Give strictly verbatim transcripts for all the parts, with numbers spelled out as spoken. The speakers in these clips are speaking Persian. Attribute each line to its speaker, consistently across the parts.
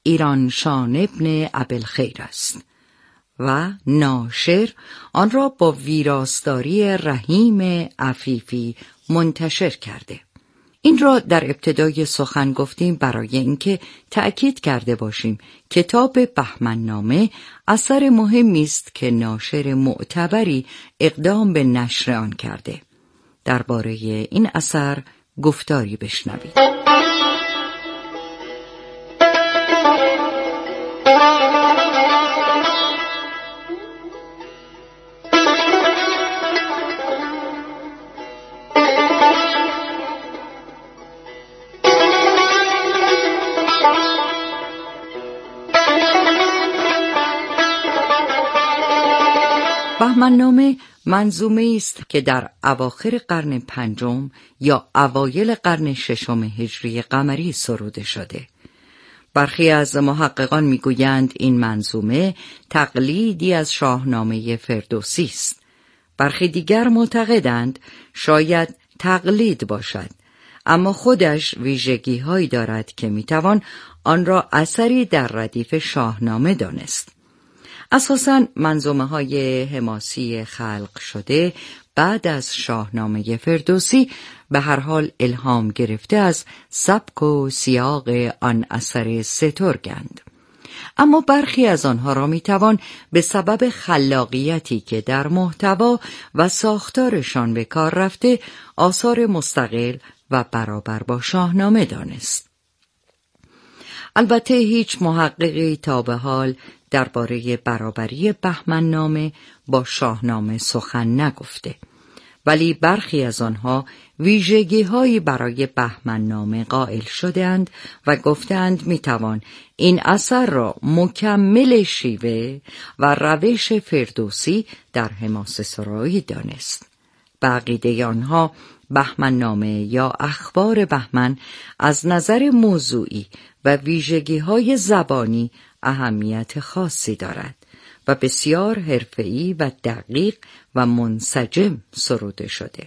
Speaker 1: ایرانشان ابن ابوالخیر است و ناشر آن را با ویراستاری رحیم عفیفی منتشر کرده. این را در ابتدای سخن گفتیم برای اینکه تأکید کرده باشیم کتاب بهمن‌نامه اثر مهمی است که ناشر معتبری اقدام به نشر آن کرده. درباره این اثر گفتاری بشنوید. بهمن‌نامه منظومه است که در اواخر قرن پنجم یا اوایل قرن ششم هجری قمری سروده شده. برخی از محققان میگویند این منظومه تقلیدی از شاهنامه فردوسی است. برخی دیگر معتقدند شاید تقلید باشد، اما خودش ویژگی‌هایی دارد که میتوان آن را اثری در ردیف شاهنامه دانست. اساساً منظومه‌های حماسی خلق شده بعد از شاهنامه فردوسی به هر حال الهام گرفته از سبک و سیاق آن اثر سترگند، اما برخی از آنها را میتوان به سبب خلاقیتی که در محتوا و ساختارشان به کار رفته آثار مستقل و برابر با شاهنامه دانست. البته هیچ محققی تا به حال درباره برابری بهمن‌نامه با شاهنامه سخن نگفته، ولی برخی از آنها ویژگی‌هایی برای بهمن‌نامه قائل شدند و گفتند میتوان این اثر را مکمل شیوه و روش فردوسی در حماسه‌سرایی دانست. به عقیده آنها بهمن‌نامه یا اخبار بهمن از نظر موضوعی و ویژگی‌های زبانی اهمیت خاصی دارد و بسیار حرفه‌ای و دقیق و منسجم سروده شده.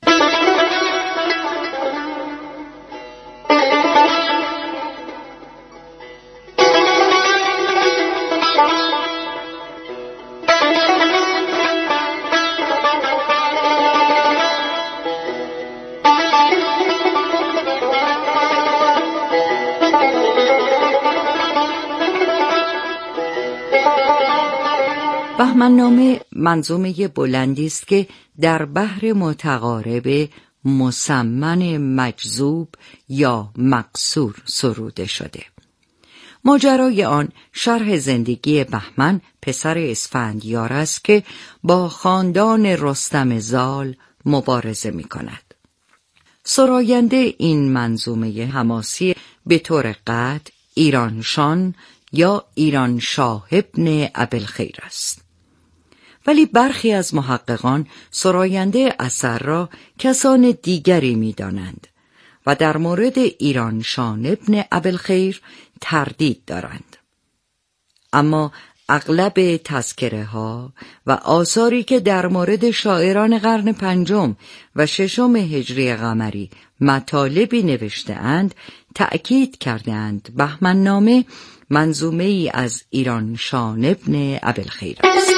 Speaker 1: بهمن‌نامه منظومه بلندی است که در بحر متقارب مسمن مجذوب یا مقصور سروده شده. ماجرای آن شرح زندگی بهمن پسر اسفندیار است که با خاندان رستم زال مبارزه می کند. سراینده این منظومه حماسی به طور قطع ایرانشان یا ایرانشاه ابن ابوالخیر است. ولی برخی از محققان سراینده اثر را کسان دیگری می دانند و در مورد ایرانشان ابن ابوالخیر تردید دارند. اما اغلب تذکره ها و آثاری که در مورد شاعران قرن پنجم و ششم هجری قمری مطالبی نوشته اند تأکید کرده اند بهمن‌نامه منظومه ای از ایرانشان ابن ابوالخیر است.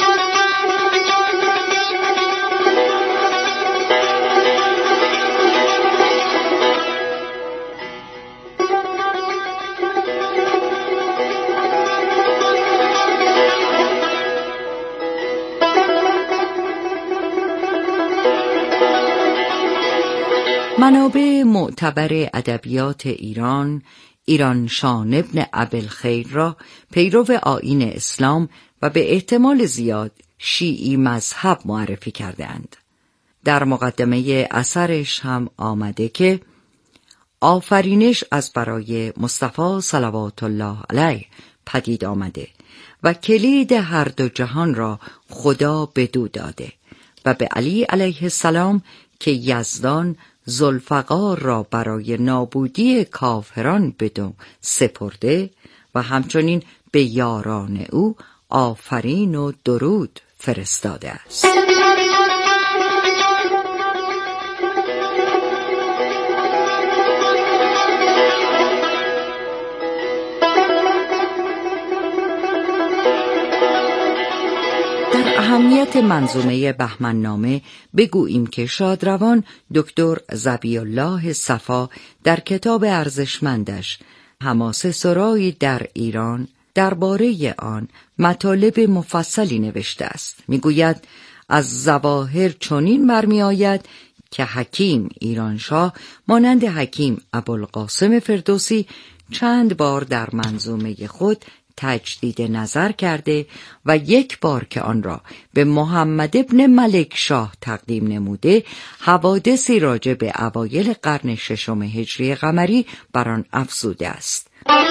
Speaker 1: منابع معتبر ادبیات ایران ایرانشان ابن ابوالخیر را پیرو آیین اسلام و به احتمال زیاد شیعی مذهب معرفی کردند. در مقدمه اثرش هم آمده که آفرینش از برای مصطفی صلوات الله علیه پدید آمده و کلید هر دو جهان را خدا بدو داده و به علی علیه السلام که یزدان ذوالفقار را برای نابودی کافران بدو سپرده و همچنین به یاران او آفرین و درود فرستاده است. اهمیت منظومه بهمن‌نامه بگوییم که شادروان دکتر ظبی‌الله صفا در کتاب ارزشمندش حماسه سرایی در ایران درباره آن مطالب مفصلی نوشته است. میگوید از ظواهر چنین برمی آید که حکیم ایرانشاه مانند حکیم ابوالقاسم فردوسی چند بار در منظومه خود تجدید نظر کرده و یک بار که آن را به محمد ابن ملک شاه تقدیم نموده، حوادثی راجع به اوایل قرن ششم هجری قمری بر آن افزوده است.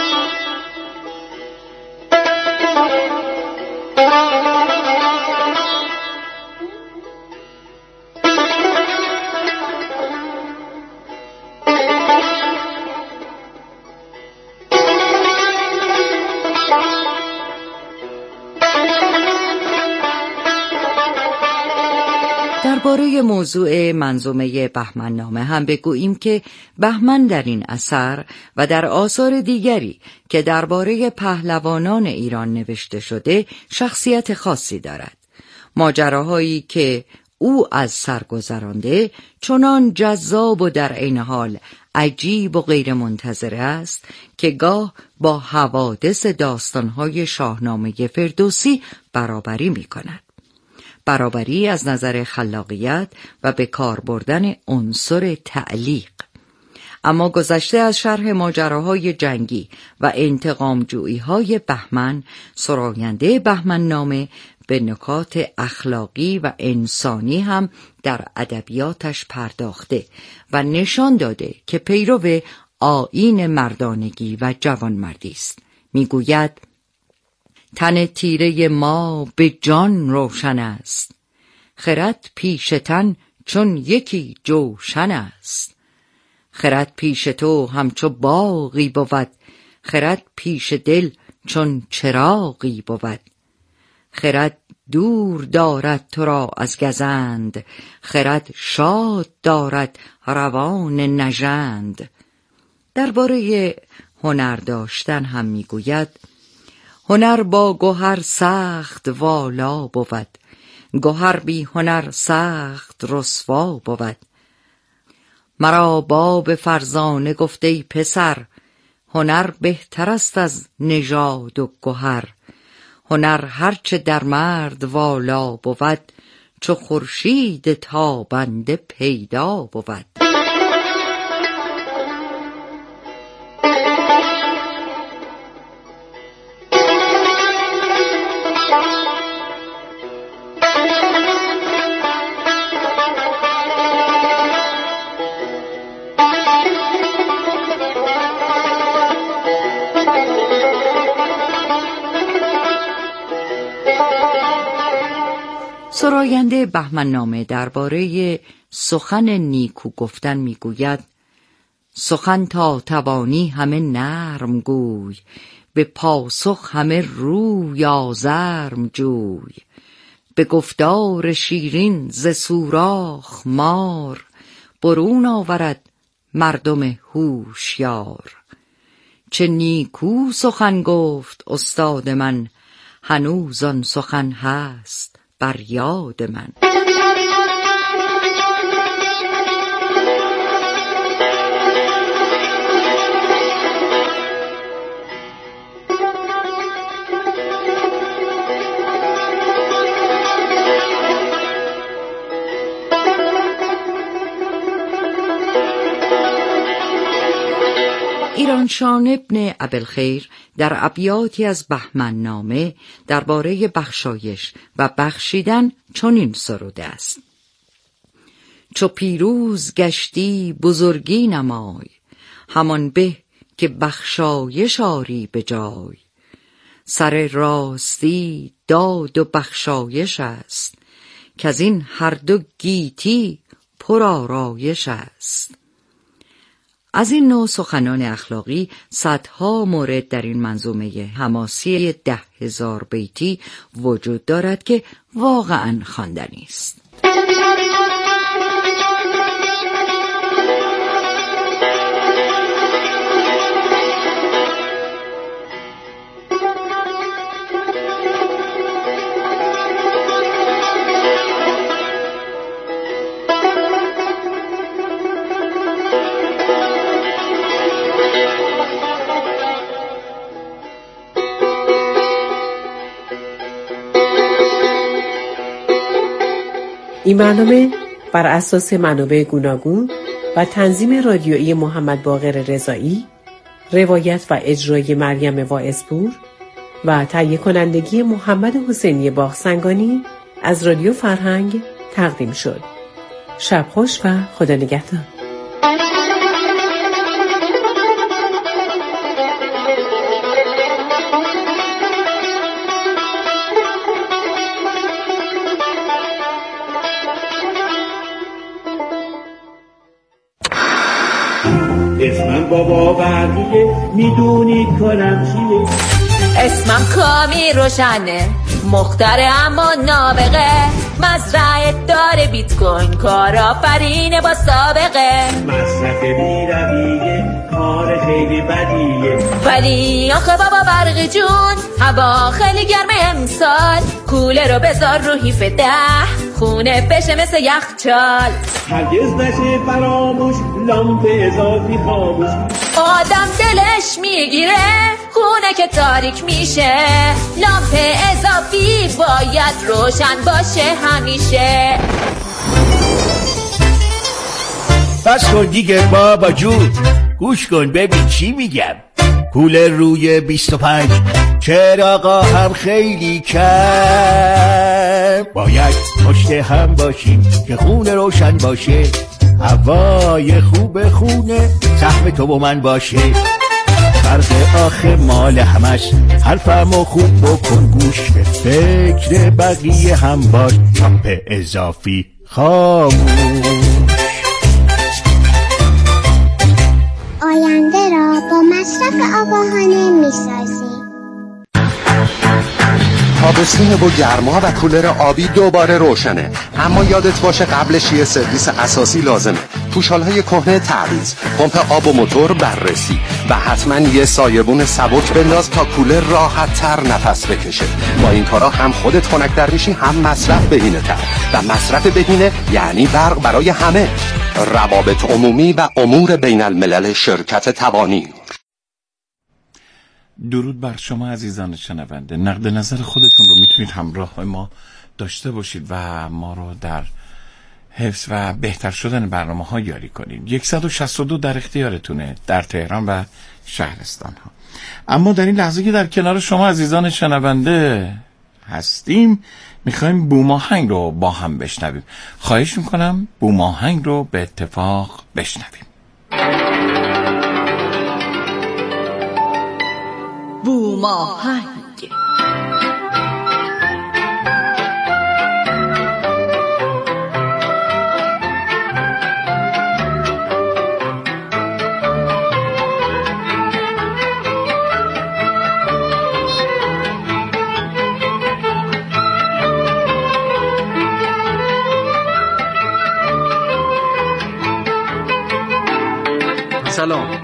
Speaker 1: درباره موضوع منظومه بهمن‌نامه هم بگوییم که بهمن در این اثر و در آثار دیگری که درباره پهلوانان ایران نوشته شده شخصیت خاصی دارد. ماجراهایی که او از سر گذرانده چنان جذاب و در عین حال عجیب و غیر منتظره است که گاه با حوادث داستان‌های شاهنامه فردوسی برابری می‌کند. برابری از نظر خلاقیت و به کار بردن عنصر تعلیق. اما گذشته از شرح ماجراهای جنگی و انتقامجویی‌های بهمن، سراینده بهمن‌نامه به نکات اخلاقی و انسانی هم در ادبیاتش پرداخته و نشان داده که پیرو آیین مردانگی و جوانمردی است. میگوید تن تیره ما به جان روشن است، خرد پیش تن چون یکی جوشن است. خرد پیش تو همچو باغی بود، خرد پیش دل چون چراغی بود. خرد دور دارد تو را از گزند، خرد شاد دارد روان نژند. درباره هنر داشتن هم میگوید هنر با گوهر سخت والا بود، گوهر بی هنر سخت رسوا بود. مرا باب فرزانه گفت ای پسر، هنر بهتر است از نژاد و گوهر. هنر هرچه در مرد والا بود، چو خورشید تابنده پیدا بود. سراینده بهمن‌نامه درباره سخن نیکو گفتن میگوید سخن تا توانی همه نرم گوی، به پاسخ همه روی آزرم جوی. به گفتار شیرین ز سوراخ مار، برون آورد مردم هوشیار. چه نیکو سخن گفت استاد من، هنوز آن سخن هست بر یاد من. ایرانشاه ابن ابوالخیر در ابیاتی از بهمن‌نامه درباره بخشایش و بخشیدن چنین سروده است: چو پیروز گشتی بزرگی نمای، همان به که بخشایش آری به جای. سر راستی داد و بخشایش است، که از این هر دو گیتی پر آرایش است. از این نوع سخنان اخلاقی صدها مورد در این منظومه حماسی ده هزار بیتی وجود دارد که واقعاً خواندنی است.
Speaker 2: این برنامه بر اساس منابع گوناگون و تنظیم رادیویی محمد باقر رضایی، روایت و اجرای مریم واعظپور و تهیه کنندگی محمد حسینی باغسنگانی از رادیو فرهنگ تقدیم شد. شب خوش و خدا نگهدار.
Speaker 3: اسمم بابا برقیه، میدونید کارم چیه؟
Speaker 4: اسمم کامی روشنه، مختره اما نابغه، مزرعه داره بیت کوین، کارآفرینه با سابقه،
Speaker 3: مصرف بی‌رویه، کار خیلی بدیه،
Speaker 4: ولی آخه بابا برقی جون هوا خیلی گرمه امسال، کوله رو بذار رو هیف ده، خونه بشه مثل یخچال،
Speaker 3: هرگز نشه فراموش، لامپ اضافی خاموش،
Speaker 4: آدم دلش میگیره خونه که تاریک میشه، لامپ اضافی باید روشن باشه همیشه.
Speaker 5: بس کن دیگه بابا جون، گوش کن ببین چی میگم. کولر روی بیست و پنج، چراغا هم خیلی کم، باید پشت هم باشیم که خونه روشن باشه، هوای خوب خونه سهم تو و من باشه. فرق آخه مال همش، حرفمو خوب بکن گوش، به فکر بقیه هم باش، لامپ اضافی خاموش.
Speaker 6: آینده را با مصرف آگاهانه می‌سازیم.
Speaker 7: تابستون و گرما و کولر آبی دوباره روشنه، اما یادت باشه قبلش یه سرویس اساسی لازمه. پوشالهای کهنه تعویض، پمپ آب و موتور بررسی و حتما یه سایبون سبک بنداز تا کولر راحت تر نفس بکشه. با این کارا هم خودت خنک‌تر میشی، هم مصرف بهینه تر، و مصرف بهینه یعنی برق برای همه. روابط عمومی و امور بین الملل شرکت تبانی.
Speaker 8: درود بر شما عزیزان شنونده. نقد نظر خودتون رو میتونید همراه ما داشته باشید و ما رو در حفظ و بهتر شدن برنامه ها یاری کنید. صد و شصت و دو در اختیارتونه در تهران و شهرستان ها. اما در این لحظه که در کنار شما عزیزان شنونده هستیم، میخوایم بوماهنگ رو با هم بشنویم. خواهش میکنم بوماهنگ رو به اتفاق بشنویم.
Speaker 1: بوماهنگ.
Speaker 9: سلام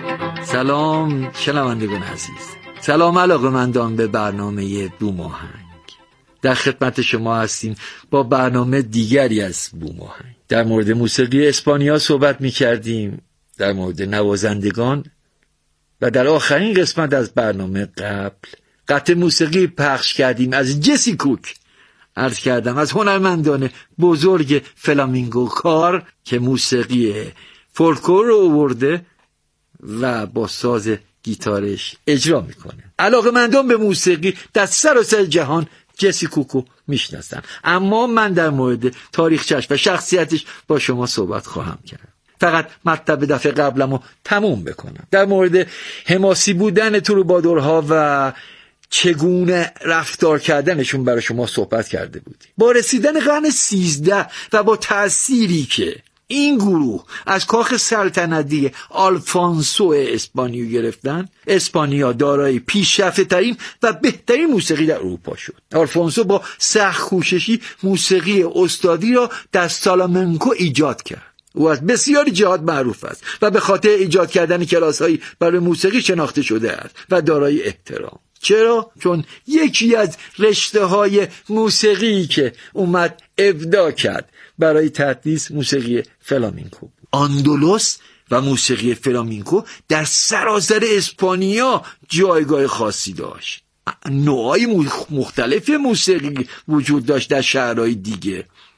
Speaker 9: سلام شنوندگان عزیز، سلام علاقه‌مندان به برنامه بوماهنگ. در خدمت شما هستیم با برنامه دیگری از بوماهنگ. در مورد موسیقی اسپانیا صحبت می کردیم، در مورد نوازندگان، و در آخرین قسمت از برنامه قبل قطعه موسیقی پخش کردیم از جسی کوک. عرض کردم از هنرمندان بزرگ فلامینگو کار که موسیقی فولکلور رو آورده و با ساز گیتارش اجرا میکنه. علاقه‌مندان به موسیقی در سراسر جهان جسی کوکو میشناسن، اما من در مورد تاریخچه‌اش و شخصیتش با شما صحبت خواهم کرد. فقط مطلب دفعه قبلمو تموم بکنم. در مورد حماسی بودن تروبادورها و چگونه رفتار کردنشون برای شما صحبت کرده بودیم. با رسیدن قرن سیزده و با تأثیری که این گروه از کاخ سلطنتی آلفونسو اسپانیایی گرفتن، اسپانیا دارای پیشرفته‌ترین و بهترین موسیقی در اروپا شد. آلفونسو با سخت کوششی موسیقی استادی را در سالامنکو ایجاد کرد. او از بسیاری جهات معروف است و به خاطر ایجاد کردن کلاس‌هایی برای موسیقی شناخته شده است و دارای احترام. چرا؟ چون یکی از رشته‌های موسیقی که اومد ابداع کرد برای تدریس موسیقی فلامینکو بود. آندلوس و موسیقی فلامینکو در سراسر اسپانیا جایگاه خاصی داشت. نوعای مختلف موسیقی وجود داشت در شهرهای دیگه،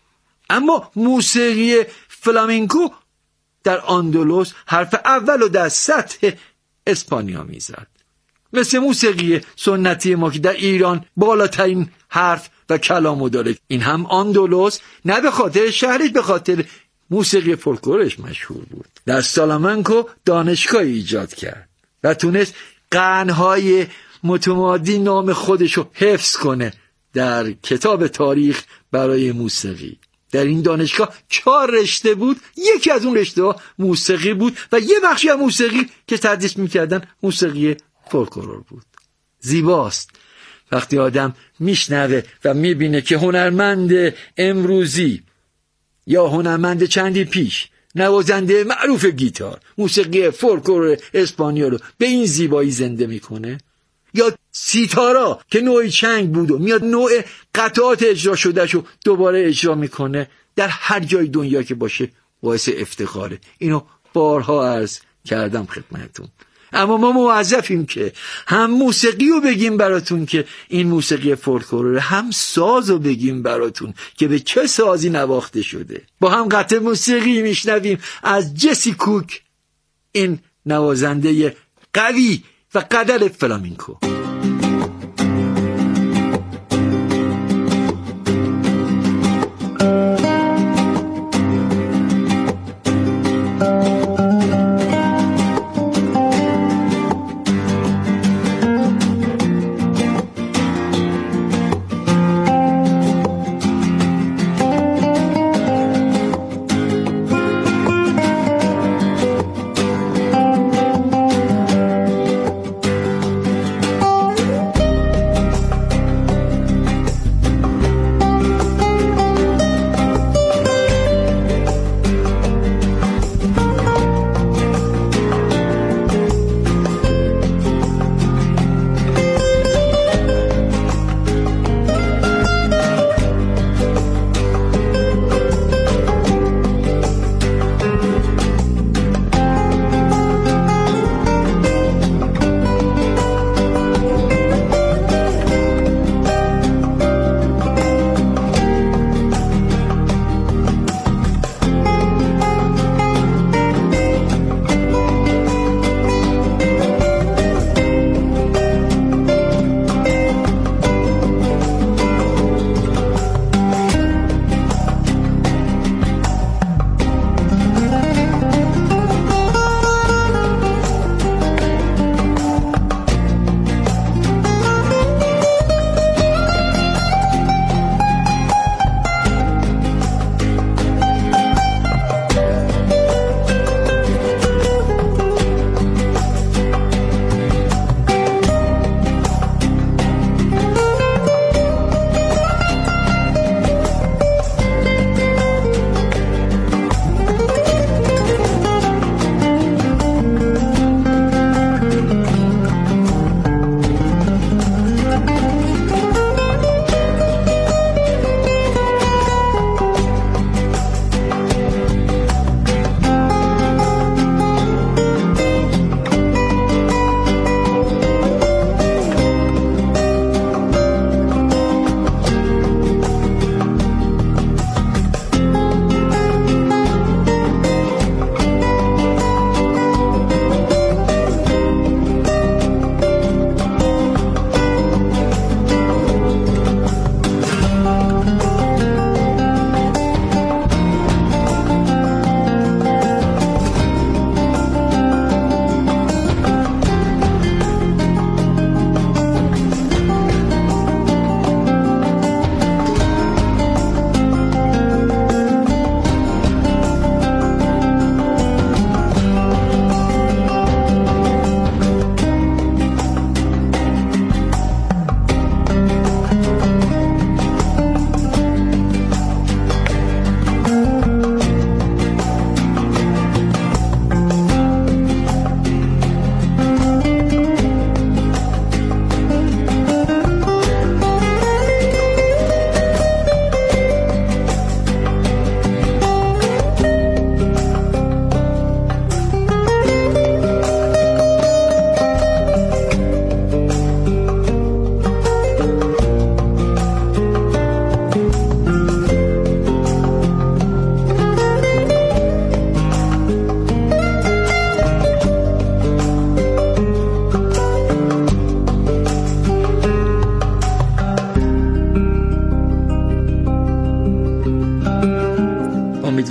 Speaker 9: اما موسیقی فلامنکو در آندلس حرف اول رو در سطح اسپانیا میزد، مثل موسیقی سنتی ما که در ایران بالاترین حرف و کلامو داره. این هم آندلس نه به خاطر شهرش، به خاطر موسیقی فولکلورش مشهور بود. در سالامنکو دانشگاهی ایجاد کرد و تونست قرنهای متمادی نام خودشو حفظ کنه در کتاب تاریخ برای موسیقی. در این دانشگاه چهار رشته بود، یکی از اون رشته ها موسیقی بود و یه بخشی از موسیقی که تدریس میکردن موسیقی فولکلور بود. زیباست وقتی آدم میشنوه و میبینه که هنرمند امروزی یا هنرمند چندی پیش، نوازنده معروف گیتار، موسیقی فولکلور اسپانیا رو به این زیبایی زنده میکنه، یا سیتارا که نوعی چنگ بود و میاد نوع قطعات اجرا شده شو دوباره اجرا میکنه. در هر جای دنیا که باشه باعث افتخاره. اینو بارها عرض کردم خدمتتون. اما ما موظفیم که هم موسیقی رو بگیم براتون که این موسیقی فولکلوره، هم ساز رو بگیم براتون که به چه سازی نواخته شده. با هم قطعه موسیقی میشنویم از جسی کوک، این نوازنده قوی و قدر فلامنکو.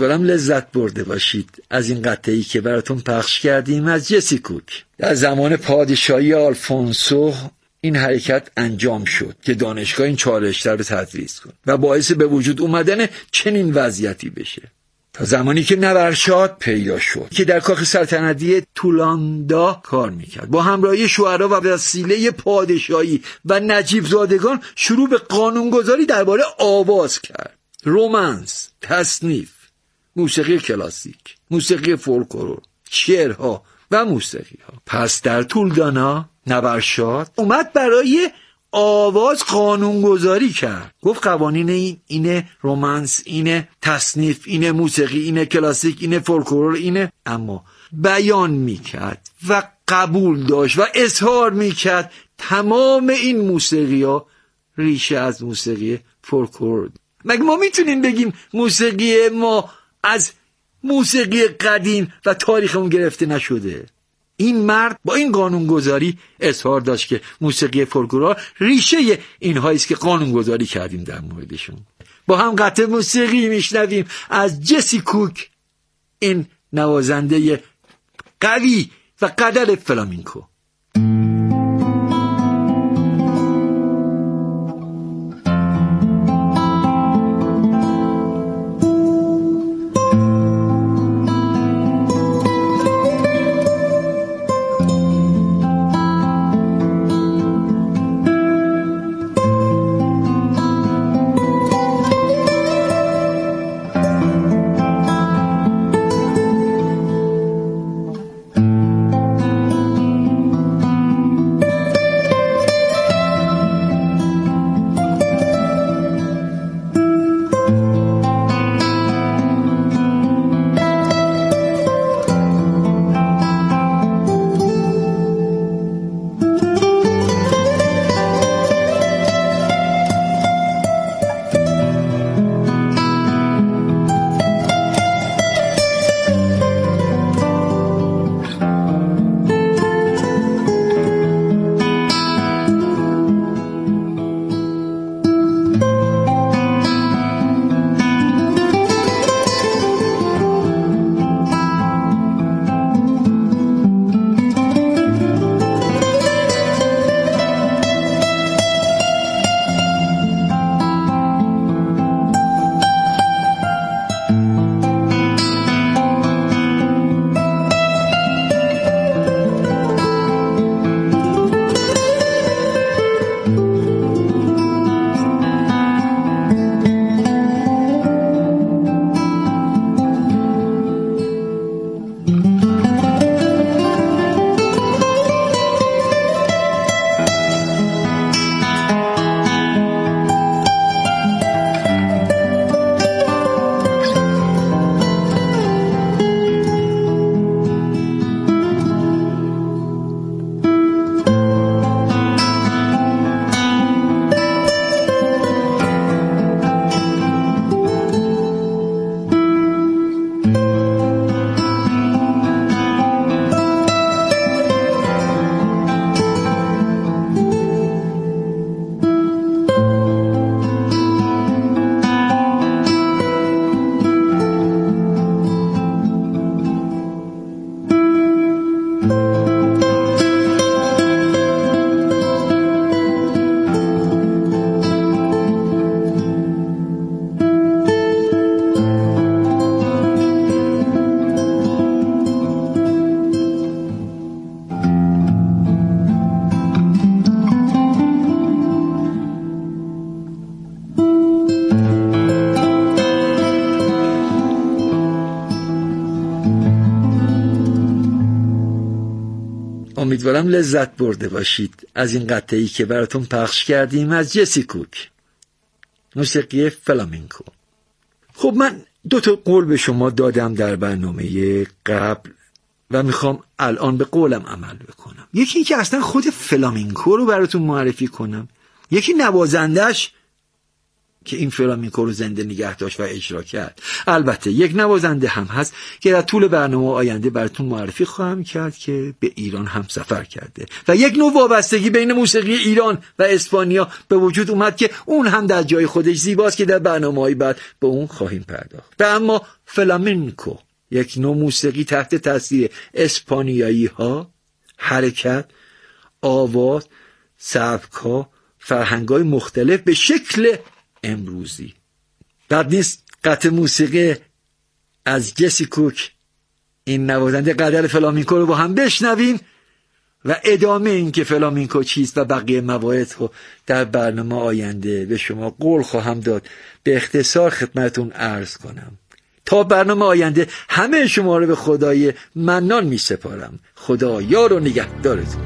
Speaker 9: امیدوارم لذت برده باشید از این قطعه‌ای که براتون پخش کردیم از جسی کوک. در زمان پادشاهی آلفونسو این حرکت انجام شد که دانشگاه این چهار رشته رو تدریس کنه و باعث به وجود اومدن چنین وضعیتی بشه. تا زمانی که نورشاد پیدا شد که در کاخ سلطنتی تولاندا کار میکرد، با همراهی شعرا و وسیله پادشاهی و نجیب زادگان شروع به قانونگذاری درباره آواز کرد. رومانس، تصنیف، موسیقی کلاسیک، موسیقی فولکلور، شعرها و موسیقی ها. پس در تولدانا نورشاد اومد برای آواز قانونگذاری کرد. گفت قوانین این اینه، رومانس اینه، تصنیف اینه، موسیقی اینه، کلاسیک اینه، فولکلور اینه. اما بیان میکرد و قبول داشت و اظهار میکرد تمام این موسیقی ها ریشه از موسیقی فولکلور. مگه ما میتونیم بگیم موسیقی ما از موسیقی قدیم و تاریخمون گرفته نشده؟ این مرد با این قانونگذاری اظهار داشت که موسیقی فولکلور ریشه اینهایی است که قانونگذاری کردیم در موردشون. با هم قطعه موسیقی میشنویم از جسی کوک، این نوازنده قوی و قدر فلامینکو. امیدوارم لذت برده باشید از این قطعه‌ای که براتون پخش کردیم از جسی کوک، موسیقی فلامینکو. خب من دو تا قول به شما دادم در برنامه قبل و میخوام الان به قولم عمل بکنم. یکی این که اصلا خود فلامینکو رو براتون معرفی کنم، یکی نوازندش که این فلامینکو رو زنده نگه داشت و اجرا کرد. البته یک نوازنده هم هست که در طول برنامه آینده براتون معرفی خواهم کرد که به ایران هم سفر کرده و یک نوع وابستگی بین موسیقی ایران و اسپانیا به وجود اومد که اون هم در جای خودش زیباست که در برنامه‌های بعد به اون خواهیم پرداخت. و اما فلامینکو یک نوع موسیقی تحت تاثیر اسپانیایی ها، حرکت، آواز، سبک‌ها، فرهنگ‌های مختلف به شکل امروزی. بعد نیست قطع موسیقی از جسی کوک، این نوازنده قدر فلامینکو رو با هم بشنویم و ادامه این که فلامینکو چیست و بقیه موارد رو در برنامه آینده به شما قول خواهم داد به اختصار خدمتون عرض کنم. تا برنامه آینده همه شما رو به خدای منان می سپارم. خدا یار و نگهدارتون.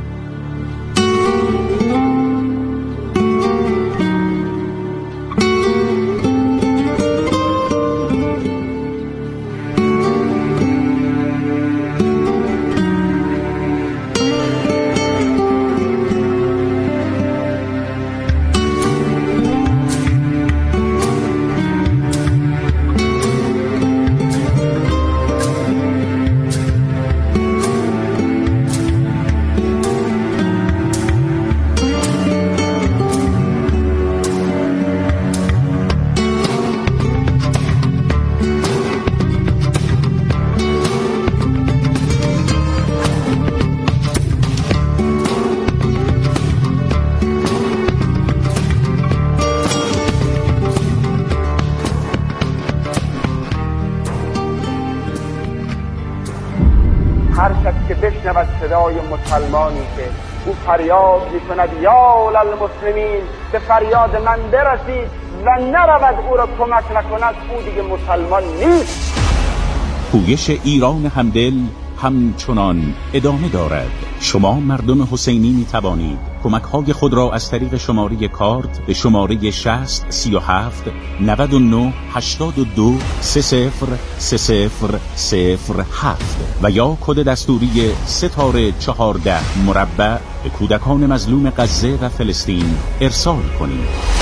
Speaker 10: هر کس که بشنود صدای مسلمانی که او فریاد میکند یا للمسلمین، به فریاد من برسید و نرود او را کمک نکند، او دیگه مسلمان نیست.
Speaker 11: پویش ایران همدل همچنان ادامه دارد. شما مردم حسینی می توانید کمک های خود را از طریق شماره کارت به شماره شصت سی و هفت نود و نه هشتاد و دو سه صفر سه صفر صفر هفت و یا کد دستوری ستاره چهارده مربع به کودکان مظلوم غزه و فلسطین ارسال کنید.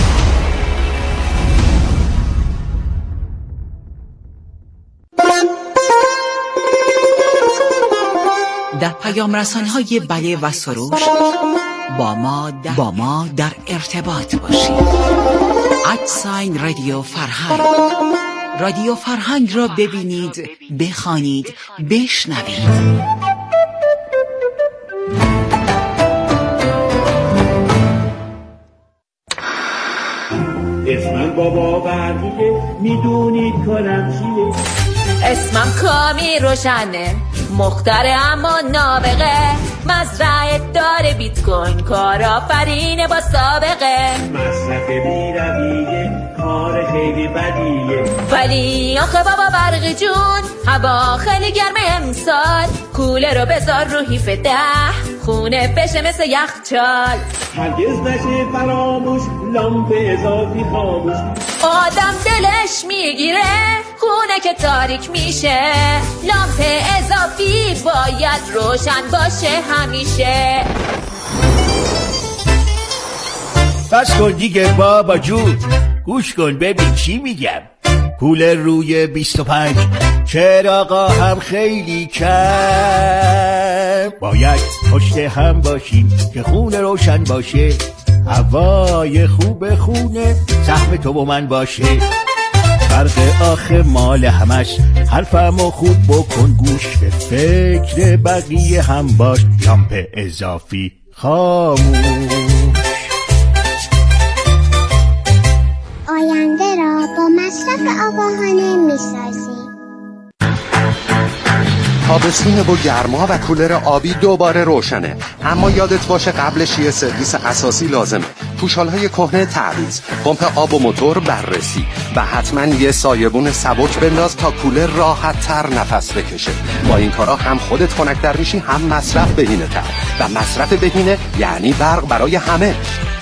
Speaker 12: در پیام رسان‌های بله و سروش با ما در, با ما در ارتباط باشید. ادساین رادیو فرهنگ. رادیو فرهنگ را ببینید، بخوانید، بشنوید.
Speaker 3: اسمم بابا برگیه، میدونید کنم چیه؟
Speaker 4: اسمم کامی روشنه، مختره اما نابغه، مزرعه داره بیت کوین، کارآفرینه با سابقه،
Speaker 3: مصرف بی‌رویه، کار خیلی بدیه،
Speaker 4: ولی آخه بابا برقی جون هوا خیلی گرمه امسال، کوله رو بذار رو هیف ده، خونه بشه مثل یخچال،
Speaker 3: هرگز نشه فراموش، لامپ اضافی خاموش،
Speaker 4: آدم دلش میگیره خونه که تاریک میشه، لامپ اضافی باید روشن باشه همیشه.
Speaker 5: بس کن دیگه بابا جون، گوش کن ببین چی میگم. کولر روی بیست و پنج، چراغا هم خیلی کم، باید پشت هم باشیم که خونه روشن باشه، هوای خوب خونه سهم تو و من باشه. فرق آخه مال همش، حرفمو خوب بکن گوش، به فکر بقیه هم باش، لامپ اضافی خاموش.
Speaker 6: آینده را با مصرف آگاهانه میسازیم.
Speaker 7: تابستون و گرما و کولر آبی دوباره روشنه، اما یادت باشه قبلش یه سرویس اساسی لازمه. توشالهای کهنه تعویض، پمپ آب و موتور بررسی و حتما یه سایبون سبک بنداز تا کولر راحت تر نفس بکشه. با این کارا هم خودت خنک‌تر میشی، هم مصرف بهینه تر، و مصرف بهینه یعنی برق برای همه.